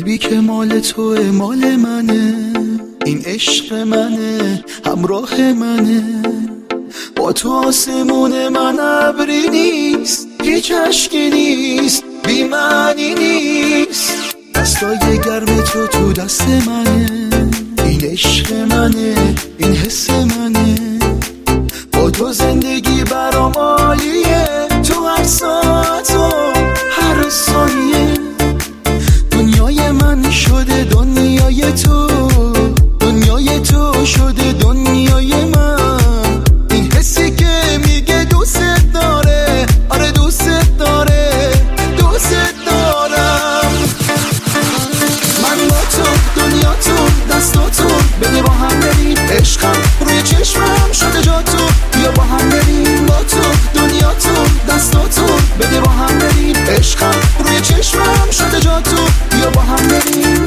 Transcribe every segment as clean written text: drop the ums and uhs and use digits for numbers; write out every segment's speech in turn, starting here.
قلبی که مال توه مال منه، این عشق منه همراه منه. با تو آسمون من ابری نیست، هیچ اشکی نیست، بی معنی نیست. دستای گرم تو دست منه، این عشق منه، این حس منه. با تو زندگی برام عالیه، تو هر ساعت و هر ثانیه. دنیای من شده دنیای تو، دنیای تو شده دنیای من. این حسی که میگه دوست داره، آره دوست داره، دوست دارم. من با تو دنیا تو دستاتو، بده با هم بریم. عشقم روی چشمم شده جا تو، بیا با هم بریم. با تو دنیا تو دستاتو، بده با هم بریم. عشقم روی چشمم شده جا تو، بیا با هم بریم.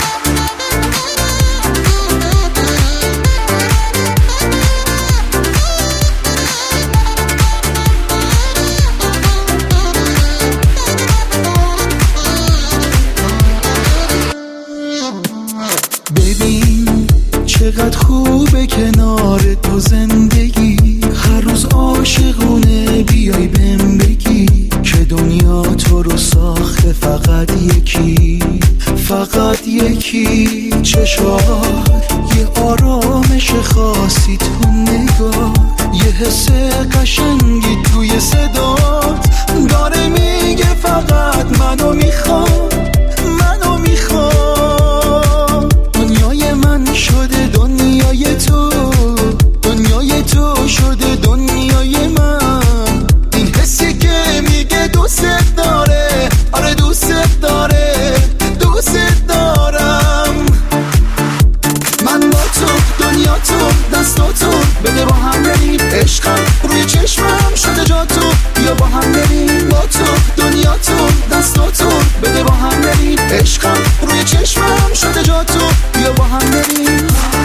ببین چقدر خوبه کنار تو زندگی، هر روز عاشقونه بیای بهم بگی که دنیا تو رو ساخته فقط یکی، فقط یکی. چشات یه آرامش خاصی تو نگاه، یه حس قشنگی توی صدات داره میگه فقط منو میخوام، منو میخوام. دنیای من شده دنیای تو، دنیای تو شده دنیای من. این حسی که میگه دوست داره، آره دوست داره، دوست دارم. من با تو دنیا تو دستاتو، بده با هم بریم. عشقم روی چشمم شده جا تو، بیا با هم بریم. با تو دنیا تو دستاتو، بده با هم بریم. عشقم روی چشمم شده جا تو، بیا با هم بریم.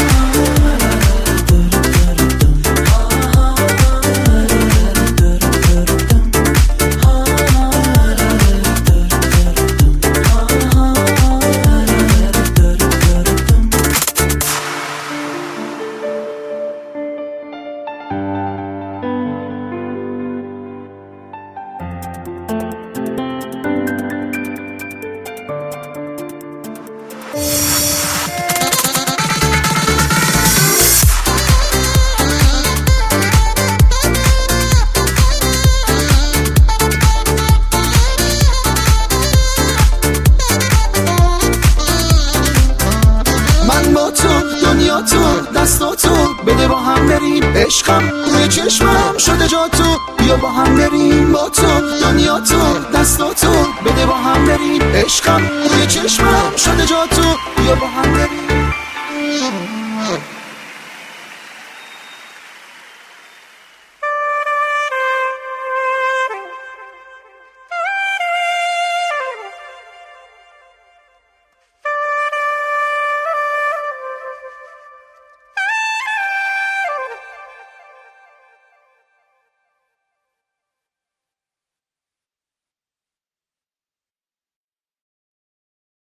تو دستاتو، بده با هم بریم. عشقم روی چشمم شده جا تو، بیا با هم بریم. با تو دنیا تو دستاتو، بده با هم بریم. عشقم روی چشمم شده جا تو، بیا با هم بریم.